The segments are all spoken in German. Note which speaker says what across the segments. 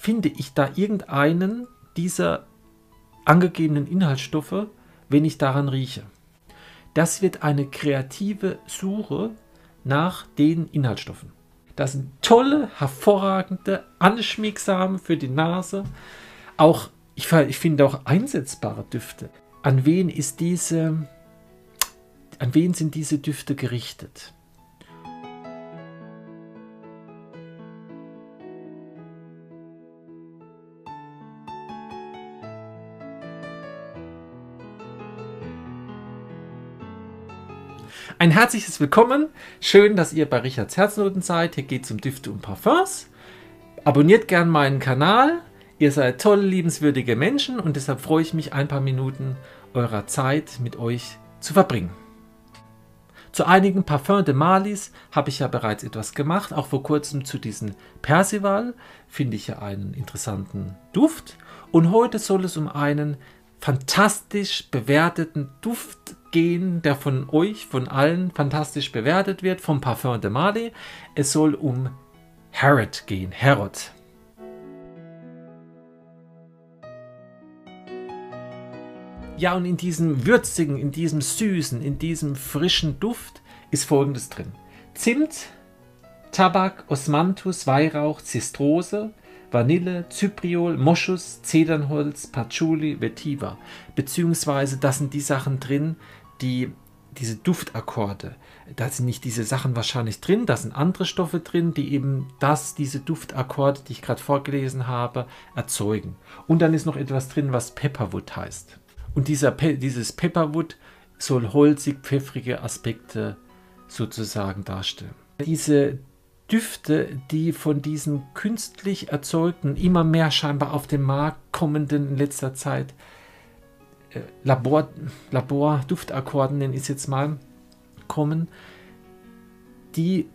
Speaker 1: finde ich da irgendeinen dieser angegebenen Inhaltsstoffe, wenn ich daran rieche. Das wird eine kreative Suche nach den Inhaltsstoffen. Das sind tolle, hervorragende, anschmiegsame für die Nase, auch, ich finde auch einsetzbare Düfte. An wen sind diese Düfte gerichtet? Ein herzliches Willkommen. Schön, dass ihr bei Richards Herznoten seid. Hier geht es um Düfte und Parfums. Abonniert gern meinen Kanal. Ihr seid tolle, liebenswürdige Menschen und deshalb freue ich mich, ein paar Minuten eurer Zeit mit euch zu verbringen. Zu einigen Parfums de Marlys habe ich ja bereits etwas gemacht. Auch vor kurzem zu diesem Percival finde ich ja einen interessanten Duft. Und heute soll es um einen fantastisch bewerteten Duft gehen, der von euch, von allen fantastisch bewertet wird, vom Parfum de Marly. Es soll um Harrod gehen, Harrod. Ja, und in diesem würzigen, in diesem süßen, in diesem frischen Duft ist Folgendes drin. Zimt, Tabak, Osmanthus, Weihrauch, Zistrose, Vanille, Zypriol, Moschus, Zedernholz, Patchouli, Vetiver. Beziehungsweise das sind die Sachen drin, diese Duftakkorde. Da sind nicht diese Sachen wahrscheinlich drin, da sind andere Stoffe drin, die eben diese Duftakkorde, die ich gerade vorgelesen habe, erzeugen. Und dann ist noch etwas drin, was Pepperwood heißt. Und dieses Pepperwood soll holzig-pfeffrige Aspekte sozusagen darstellen. Diese Düfte, die von diesen künstlich erzeugten, immer mehr scheinbar auf den Markt kommenden in letzter Zeit Labor-Duftakkorden, nenne ich es jetzt mal, kommen, die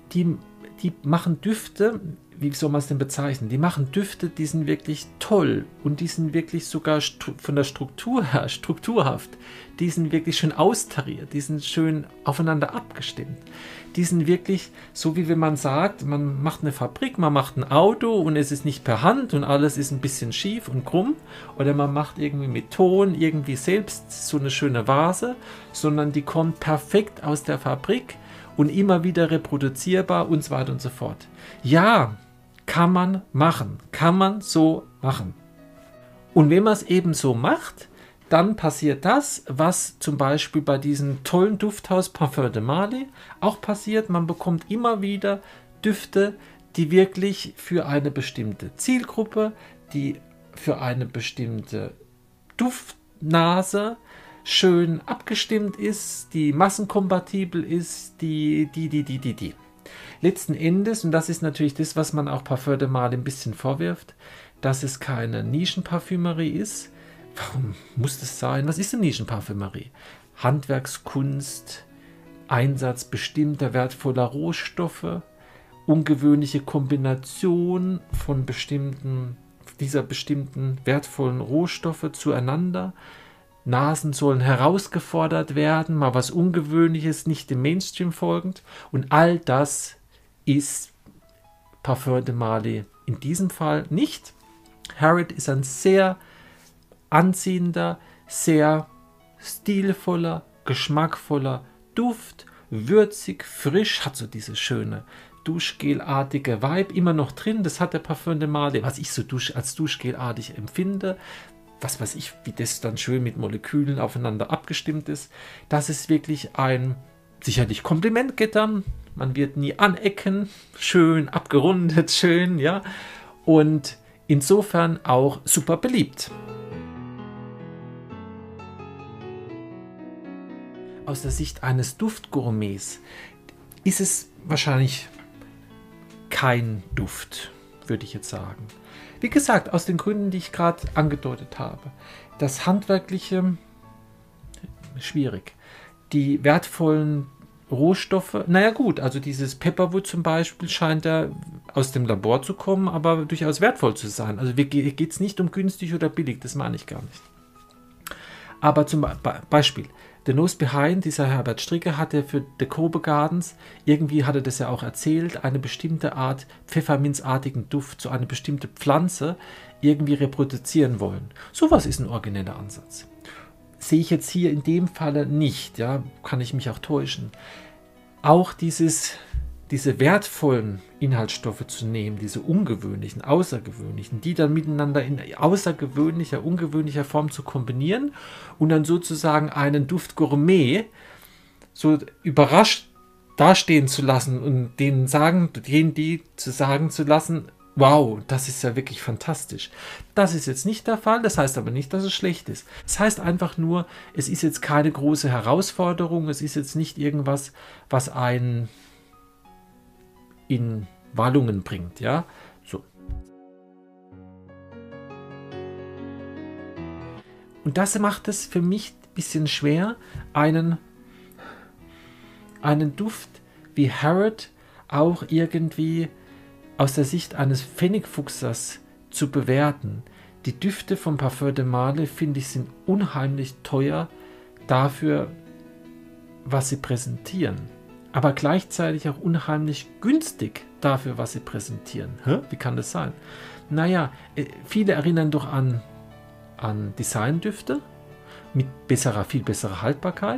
Speaker 1: machen Düfte, wie soll man es denn bezeichnen? Die machen Düfte, die sind wirklich toll und die sind wirklich sogar von der Struktur her strukturhaft. Die sind wirklich schön austariert, die sind schön aufeinander abgestimmt. Die sind wirklich so, wie wenn man sagt, man macht eine Fabrik, man macht ein Auto und es ist nicht per Hand und alles ist ein bisschen schief und krumm. Oder man macht irgendwie mit Ton irgendwie selbst so eine schöne Vase, sondern die kommt perfekt aus der Fabrik und immer wieder reproduzierbar und so weiter und so fort. Ja, kann man machen, kann man so machen. Und wenn man es eben so macht, dann passiert das, was zum Beispiel bei diesem tollen Dufthaus Parfum de Marly auch passiert. Man bekommt immer wieder Düfte, die wirklich für eine bestimmte Zielgruppe, die für eine bestimmte Duftnase schön abgestimmt ist, die massenkompatibel ist, die. Letzten Endes, und das ist natürlich das, was man auch Parfum de Marly ein bisschen vorwirft, dass es keine Nischenparfümerie ist. Warum muss das sein? Was ist eine Nischenparfümerie? Handwerkskunst, Einsatz bestimmter wertvoller Rohstoffe, ungewöhnliche Kombination von dieser bestimmten wertvollen Rohstoffe zueinander. Nasen sollen herausgefordert werden, mal was Ungewöhnliches, nicht dem Mainstream folgend. Und all das ist Parfum de Marly in diesem Fall nicht. Harrod ist ein sehr anziehender, sehr stilvoller, geschmackvoller Duft, würzig, frisch, hat so diese schöne Duschgelartige Vibe immer noch drin. Das hat der Parfum de Marly, was ich so als Duschgelartig empfinde. Was weiß ich, wie das dann schön mit Molekülen aufeinander abgestimmt ist. Das ist wirklich ein sicherlich Komplimentgitter. Man wird nie anecken. Schön abgerundet, schön, ja. Und insofern auch super beliebt. Aus der Sicht eines Duftgourmets ist es wahrscheinlich kein Duft, würde ich jetzt sagen. Wie gesagt, aus den Gründen, die ich gerade angedeutet habe. Das Handwerkliche, schwierig. Die wertvollen Rohstoffe, naja gut, also dieses Pepperwood zum Beispiel scheint ja aus dem Labor zu kommen, aber durchaus wertvoll zu sein. Also hier geht es nicht um günstig oder billig, das meine ich gar nicht. Aber zum Beispiel The Nose Behind, dieser Herbert Stricker, hat er für The Kobe Gardens, irgendwie hat er das ja auch erzählt, eine bestimmte Art pfefferminzartigen Duft, so eine bestimmte Pflanze irgendwie reproduzieren wollen. Sowas ist ein origineller Ansatz. Sehe ich jetzt hier in dem Falle nicht, ja, kann ich mich auch täuschen. Auch diese wertvollen Inhaltsstoffe zu nehmen, diese ungewöhnlichen, außergewöhnlichen, die dann miteinander in außergewöhnlicher, ungewöhnlicher Form zu kombinieren und dann sozusagen einen Duft Gourmet so überrascht dastehen zu lassen und denen zu sagen zu lassen, wow, das ist ja wirklich fantastisch. Das ist jetzt nicht der Fall, das heißt aber nicht, dass es schlecht ist. Es heißt einfach nur, es ist jetzt keine große Herausforderung, es ist jetzt nicht irgendwas, was einen in Wallungen bringt, ja, so. Und das macht es für mich ein bisschen schwer, einen Duft wie Harrod auch irgendwie aus der Sicht eines Pfennigfuchsers zu bewerten. Die Düfte von Parfum de Marly, finde ich, sind unheimlich teuer dafür, was sie präsentieren. Aber gleichzeitig auch unheimlich günstig dafür, was sie präsentieren. Wie kann das sein? Naja, viele erinnern doch an Designdüfte mit viel besserer Haltbarkeit.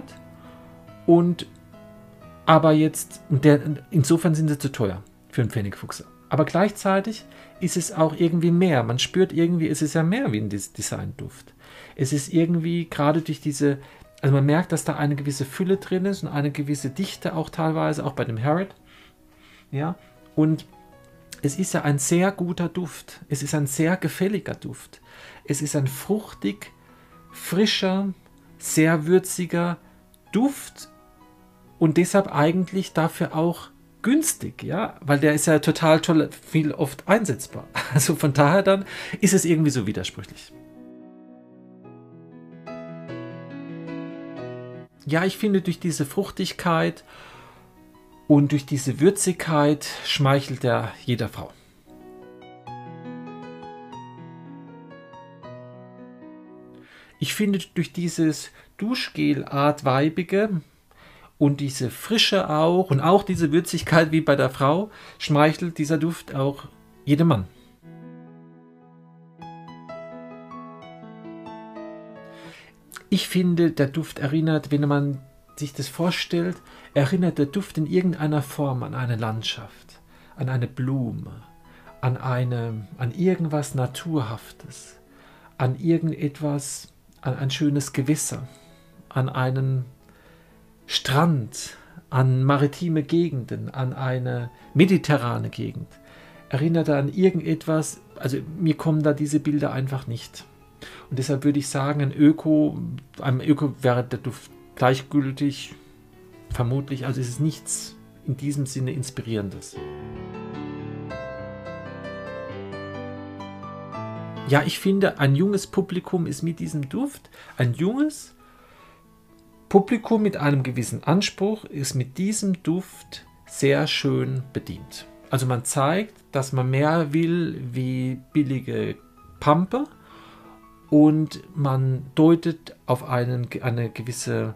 Speaker 1: Aber jetzt, insofern sind sie zu teuer für einen Pfennigfuchser. Aber gleichzeitig ist es auch irgendwie mehr. Man spürt irgendwie, es ist ja mehr wie ein Designduft. Es ist irgendwie gerade durch diese, also man merkt, dass da eine gewisse Fülle drin ist und eine gewisse Dichte auch teilweise, auch bei dem Harrod. Ja, und es ist ja ein sehr guter Duft. Es ist ein sehr gefälliger Duft. Es ist ein fruchtig, frischer, sehr würziger Duft und deshalb eigentlich dafür auch günstig, ja, weil der ist ja total toll, viel oft einsetzbar. Also von daher dann ist es irgendwie so widersprüchlich. Ja, ich finde, durch diese Fruchtigkeit und durch diese Würzigkeit schmeichelt er jeder Frau. Ich finde, durch dieses Duschgel-Art Weibige und diese Frische auch und auch diese Würzigkeit wie bei der Frau schmeichelt dieser Duft auch jedem Mann. Ich finde, der Duft erinnert, wenn man sich das vorstellt, erinnert der Duft in irgendeiner Form an eine Landschaft, an eine Blume, an irgendwas Naturhaftes, an irgendetwas, an ein schönes Gewässer, an einen Strand, an maritime Gegenden, an eine mediterrane Gegend. Erinnert er an irgendetwas, also mir kommen da diese Bilder einfach nicht. Und deshalb würde ich sagen, einem Öko wäre der Duft gleichgültig, vermutlich, also es ist nichts in diesem Sinne Inspirierendes. Ja, ich finde, ein junges Publikum ist mit diesem Duft, ein junges Publikum mit einem gewissen Anspruch ist mit diesem Duft sehr schön bedient. Also man zeigt, dass man mehr will wie billige Pampe und man deutet auf eine gewisse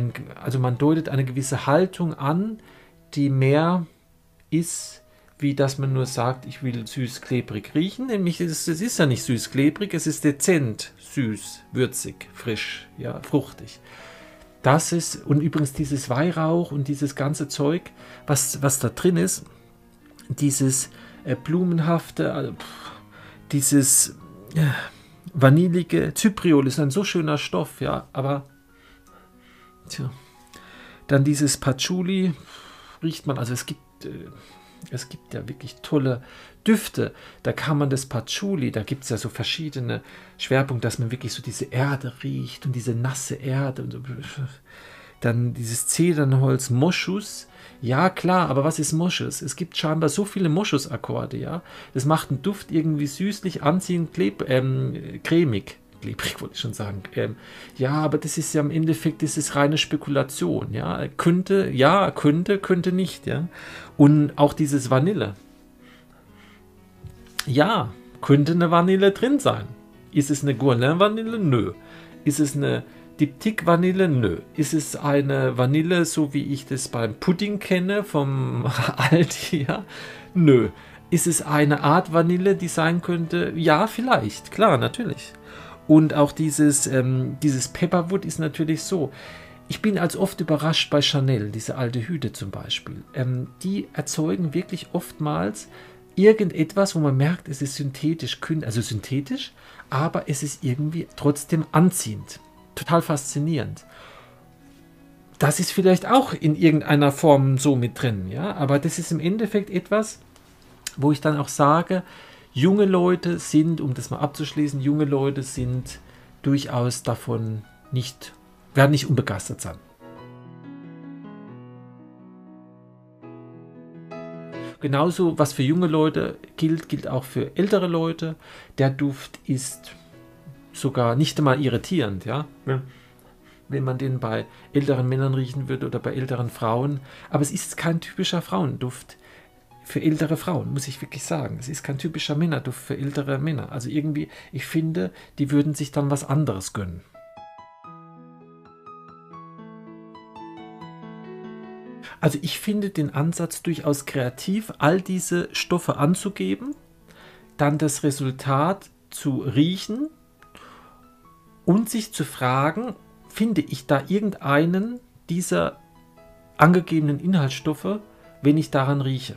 Speaker 1: Haltung an, die mehr ist, wie dass man nur sagt, ich will süß-klebrig riechen. Nämlich es ist ja nicht süß-klebrig, es ist dezent, süß, würzig, frisch, ja, fruchtig. Das ist, und übrigens dieses Weihrauch und dieses ganze Zeug, was da drin ist, dieses blumenhafte, dieses vanillige, Zypriol ist ein so schöner Stoff, ja, aber dann dieses Patchouli riecht man, also es gibt ja wirklich tolle Düfte, da kann man das Patchouli, da gibt es ja so verschiedene Schwerpunkte, dass man wirklich so diese Erde riecht und diese nasse Erde und so. Dann dieses Zedernholz, Moschus, ja klar, aber was ist Moschus? Es gibt scheinbar so viele Moschus-Akkorde, ja, das macht einen Duft irgendwie süßlich, anziehend, cremig, klebrig wollte ich schon sagen, ja, aber das ist ja im Endeffekt, das ist reine Spekulation, ja, könnte nicht, ja, und auch dieses Vanille, ja, könnte eine Vanille drin sein. Ist es eine Guerlain-Vanille? Nö. Ist es eine Diptyque Vanille? Nö. Ist es eine Vanille, so wie ich das beim Pudding kenne, vom Aldi? Ja? Nö. Ist es eine Art Vanille, die sein könnte? Ja, vielleicht. Klar, natürlich. Und auch dieses Pepperwood ist natürlich so. Ich bin als oft überrascht bei Chanel, diese Aldehüde zum Beispiel. Die erzeugen wirklich oftmals irgendetwas, wo man merkt, es ist synthetisch, also synthetisch, aber es ist irgendwie trotzdem anziehend. Total faszinierend. Das ist vielleicht auch in irgendeiner Form so mit drin, ja, aber das ist im Endeffekt etwas, wo ich dann auch sage, junge Leute sind, um das mal abzuschließen, junge Leute sind durchaus davon werden nicht unbegeistert sein. Genauso, was für junge Leute gilt auch für ältere Leute. Der Duft ist sogar nicht einmal irritierend, ja. Wenn man den bei älteren Männern riechen würde oder bei älteren Frauen. Aber es ist kein typischer Frauenduft für ältere Frauen, muss ich wirklich sagen. Es ist kein typischer Männerduft für ältere Männer. Also irgendwie, ich finde, die würden sich dann was anderes gönnen. Also ich finde den Ansatz durchaus kreativ, all diese Stoffe anzugeben, dann das Resultat zu riechen und sich zu fragen, finde ich da irgendeinen dieser angegebenen Inhaltsstoffe, wenn ich daran rieche.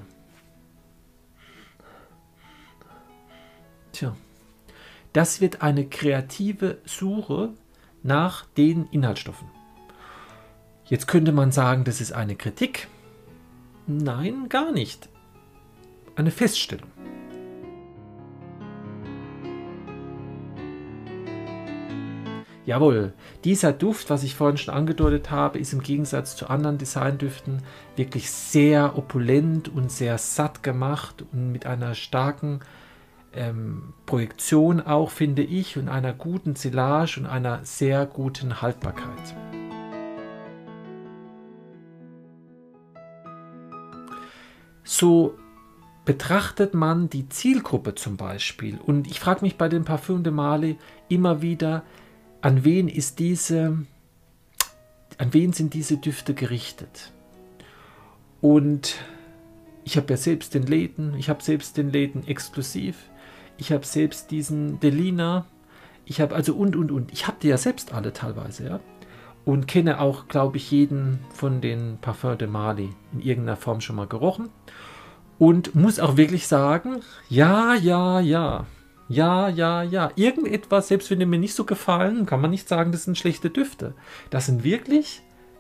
Speaker 1: Tja, das wird eine kreative Suche nach den Inhaltsstoffen. Jetzt könnte man sagen, das ist eine Kritik. Nein, gar nicht. Eine Feststellung. Jawohl, dieser Duft, was ich vorhin schon angedeutet habe, ist im Gegensatz zu anderen Designdüften wirklich sehr opulent und sehr satt gemacht und mit einer starken Projektion auch, finde ich, und einer guten Silage und einer sehr guten Haltbarkeit. So betrachtet man die Zielgruppe zum Beispiel, und ich frage mich bei dem Parfum de Marly immer wieder, an wen sind diese Düfte gerichtet? Und ich habe ja selbst den Läden exklusiv, ich habe selbst diesen Delina, ich habe also ich habe die ja selbst alle teilweise, ja. Und kenne auch, glaube ich, jeden von den Parfum de Marly in irgendeiner Form schon mal gerochen. Und muss auch wirklich sagen, ja. Irgendetwas, selbst wenn die mir nicht so gefallen, kann man nicht sagen, das sind schlechte Düfte. Das sind wirklich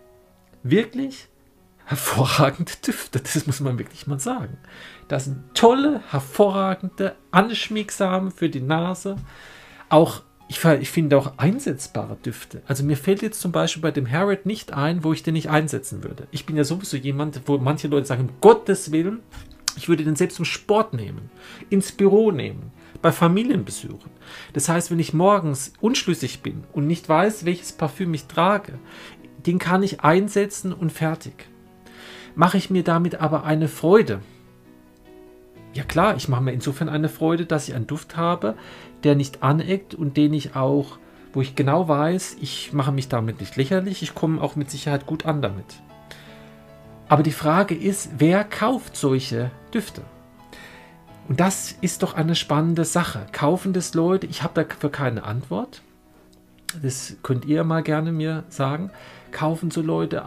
Speaker 1: hervorragende Düfte. Das muss man wirklich mal sagen. Das sind tolle, hervorragende, anschmiegsame für die Nase. Auch ich finde auch einsetzbare Düfte. Also mir fällt jetzt zum Beispiel bei dem Harriet nicht ein, wo ich den nicht einsetzen würde. Ich bin ja sowieso jemand, wo manche Leute sagen, um Gottes Willen, ich würde den selbst zum Sport nehmen, ins Büro nehmen, bei Familienbesuchen. Das heißt, wenn ich morgens unschlüssig bin und nicht weiß, welches Parfüm ich trage, den kann ich einsetzen und fertig. Mache ich mir damit aber eine Freude? Ja klar, ich mache mir insofern eine Freude, dass ich einen Duft habe, der nicht aneckt und wo ich genau weiß, ich mache mich damit nicht lächerlich, ich komme auch mit Sicherheit gut an damit. Aber die Frage ist, wer kauft solche Düfte? Und das ist doch eine spannende Sache. Kaufen das Leute? Ich habe dafür keine Antwort. Das könnt ihr mal gerne mir sagen. Kaufen so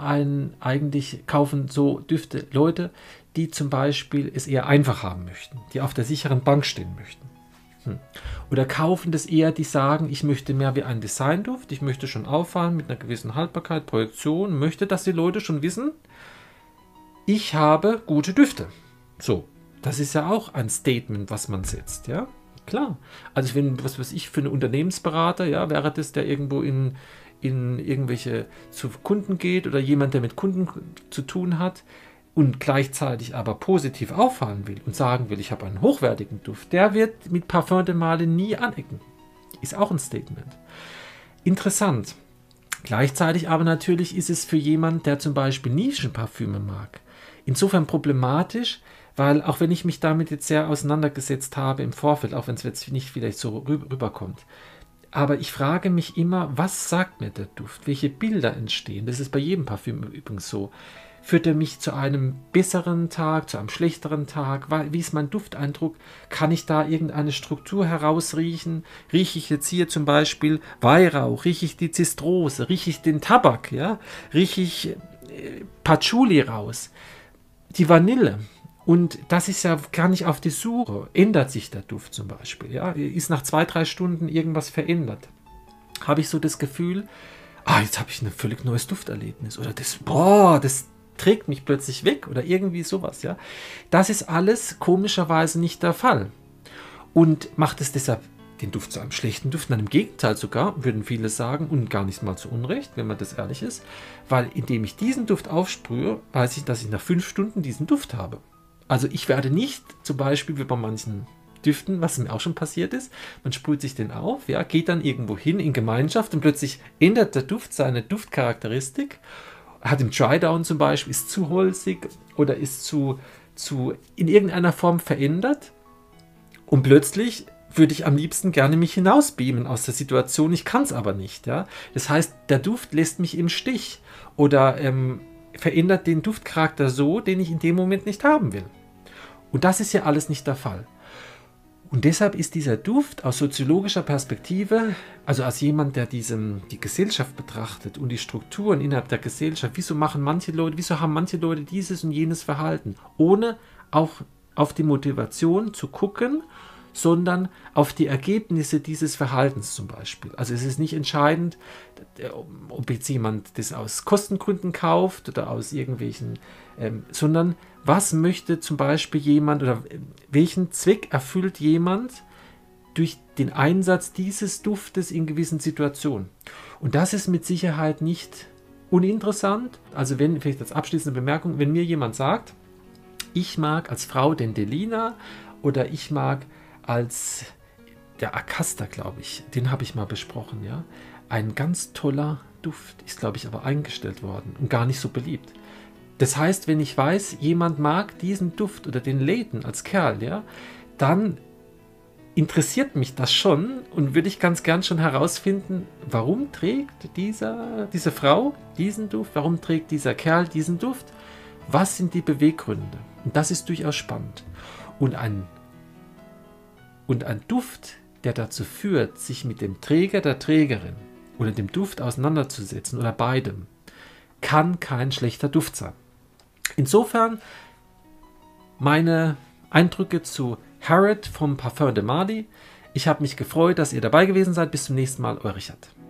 Speaker 1: Düfte Leute, die zum Beispiel es eher einfach haben möchten, die auf der sicheren Bank stehen möchten. Oder kaufen das eher, die sagen, ich möchte mehr wie ein Designduft, ich möchte schon auffallen mit einer gewissen Haltbarkeit, Projektion, möchte, dass die Leute schon wissen, ich habe gute Düfte. So, das ist ja auch ein Statement, was man setzt, ja, klar. Also wenn, was weiß ich, für einen Unternehmensberater, ja, wäre das, der irgendwo in irgendwelche zu Kunden geht oder jemand, der mit Kunden zu tun hat und gleichzeitig aber positiv auffallen will und sagen will, ich habe einen hochwertigen Duft, der wird mit Parfum de Marly nie anecken. Ist auch ein Statement. Interessant. Gleichzeitig aber natürlich ist es für jemanden, der zum Beispiel Nischenparfüme mag, insofern problematisch, weil auch wenn ich mich damit jetzt sehr auseinandergesetzt habe im Vorfeld, auch wenn es jetzt nicht vielleicht so rüberkommt, Aber ich frage mich immer, was sagt mir der Duft? Welche Bilder entstehen? Das ist bei jedem Parfüm übrigens so. Führt er mich zu einem besseren Tag, zu einem schlechteren Tag? Wie ist mein Dufteindruck? Kann ich da irgendeine Struktur herausriechen? Rieche ich jetzt hier zum Beispiel Weihrauch? Rieche ich die Zistrose? Rieche ich den Tabak? Ja? Rieche ich Patchouli raus? Die Vanille? Und das ist ja gar nicht auf die Suche. Ändert sich der Duft zum Beispiel? Ja? Ist nach 2-3 Stunden irgendwas verändert? Habe ich so das Gefühl, jetzt habe ich ein völlig neues Dufterlebnis. Oder das trägt mich plötzlich weg. Oder irgendwie sowas. Ja? Das ist alles komischerweise nicht der Fall. Und macht es deshalb den Duft zu einem schlechten Duft? Nein, im Gegenteil sogar, würden viele sagen, und gar nicht mal zu Unrecht, wenn man das ehrlich ist. Weil indem ich diesen Duft aufsprühe, weiß ich, dass ich nach 5 Stunden diesen Duft habe. Also ich werde nicht, zum Beispiel wie bei manchen Düften, was mir auch schon passiert ist, man sprüht sich den auf, ja, geht dann irgendwo hin in Gemeinschaft und plötzlich ändert der Duft seine Duftcharakteristik, hat im Drydown zum Beispiel, ist zu holzig oder ist in irgendeiner Form verändert und plötzlich würde ich am liebsten gerne mich hinausbeamen aus der Situation, ich kann es aber nicht. Ja? Das heißt, der Duft lässt mich im Stich oder verändert den Duftcharakter so, den ich in dem Moment nicht haben will. Und das ist ja alles nicht der Fall. Und deshalb ist dieser Duft aus soziologischer Perspektive, also als jemand, der die Gesellschaft betrachtet und die Strukturen innerhalb der Gesellschaft, wieso haben manche Leute dieses und jenes Verhalten, ohne auch auf die Motivation zu gucken, sondern auf die Ergebnisse dieses Verhaltens zum Beispiel. Also es ist nicht entscheidend, ob jetzt jemand das aus Kostengründen kauft oder aus irgendwelchen, sondern was möchte zum Beispiel jemand oder welchen Zweck erfüllt jemand durch den Einsatz dieses Duftes in gewissen Situationen. Und das ist mit Sicherheit nicht uninteressant. Also vielleicht als abschließende Bemerkung, wenn mir jemand sagt, ich mag als Frau den Delina oder ich mag als der Acasta, glaube ich, den habe ich mal besprochen, ja. Ein ganz toller Duft, ist, glaube ich, aber eingestellt worden und gar nicht so beliebt. Das heißt, wenn ich weiß, jemand mag diesen Duft oder den Layton als Kerl, ja, dann interessiert mich das schon und würde ich ganz gern schon herausfinden, warum trägt diese Frau diesen Duft, warum trägt dieser Kerl diesen Duft, was sind die Beweggründe? Und das ist durchaus spannend. Und ein Duft, der dazu führt, sich mit dem Träger, der Trägerin oder dem Duft auseinanderzusetzen oder beidem, kann kein schlechter Duft sein. Insofern meine Eindrücke zu Harriet vom Parfum de Marly. Ich habe mich gefreut, dass ihr dabei gewesen seid. Bis zum nächsten Mal, euer Richard.